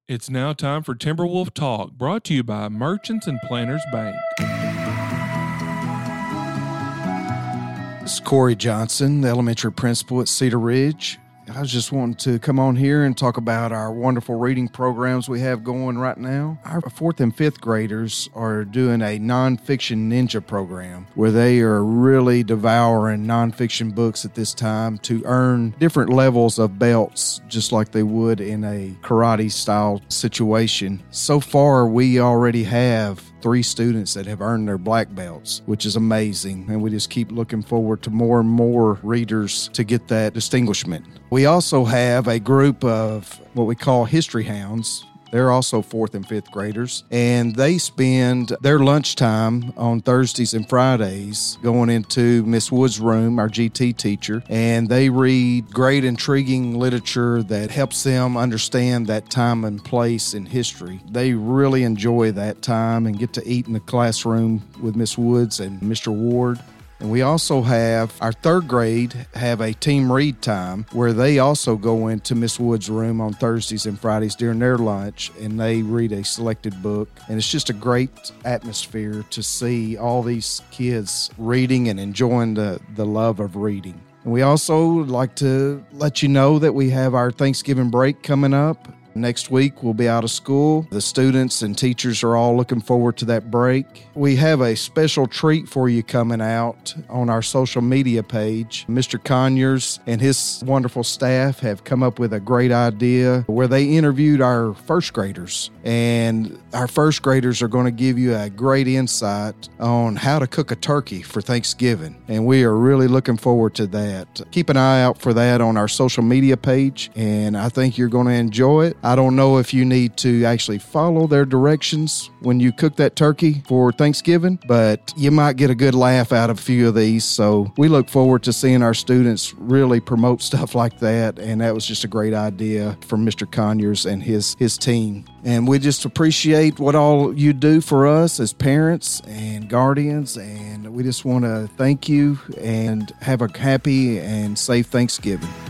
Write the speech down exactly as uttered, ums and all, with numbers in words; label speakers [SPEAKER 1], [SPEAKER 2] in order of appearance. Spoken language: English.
[SPEAKER 1] It's now time for Timberwolf Talk, brought to you by Merchants and Planters Bank.
[SPEAKER 2] This is Corey Johnson, the elementary principal at Cedar Ridge. I was just wanting to come on here and talk about our wonderful reading programs we have going right now. Our fourth and fifth graders are doing a nonfiction ninja program where they are really devouring nonfiction books at this time to earn different levels of belts, just like they would in a karate style situation. So far, we already have three students that have earned their black belts, which is amazing. And we just keep looking forward to more and more readers to get that distinguishment. We also have a group of what we call history hounds. They're also fourth and fifth graders, and they spend their lunchtime on Thursdays and Fridays going into Miss Wood's room, our G T teacher, and they read great, intriguing literature that helps them understand that time and place in history. They really enjoy that time and get to eat in the classroom with Miss Woods and Mister Ward. And we also have our third grade have a team read time where they also go into Miss Wood's room on Thursdays and Fridays during their lunch, and they read a selected book. And it's just a great atmosphere to see all these kids reading and enjoying the, the love of reading. And we also like to let you know that we have our Thanksgiving break coming up. Next week, we'll be out of school. The students and teachers are all looking forward to that break. We have a special treat for you coming out on our social media page. Mister Conyers and his wonderful staff have come up with a great idea where they interviewed our first graders. And our first graders are going to give you a great insight on how to cook a turkey for Thanksgiving. And we are really looking forward to that. Keep an eye out for that on our social media page, and I think you're going to enjoy it. I don't know if you need to actually follow their directions when you cook that turkey for Thanksgiving, but you might get a good laugh out of a few of these. So we look forward to seeing our students really promote stuff like that. And that was just a great idea from Mister Conyers and his, his team. And we just appreciate what all you do for us as parents and guardians. And we just want to thank you and have a happy and safe Thanksgiving.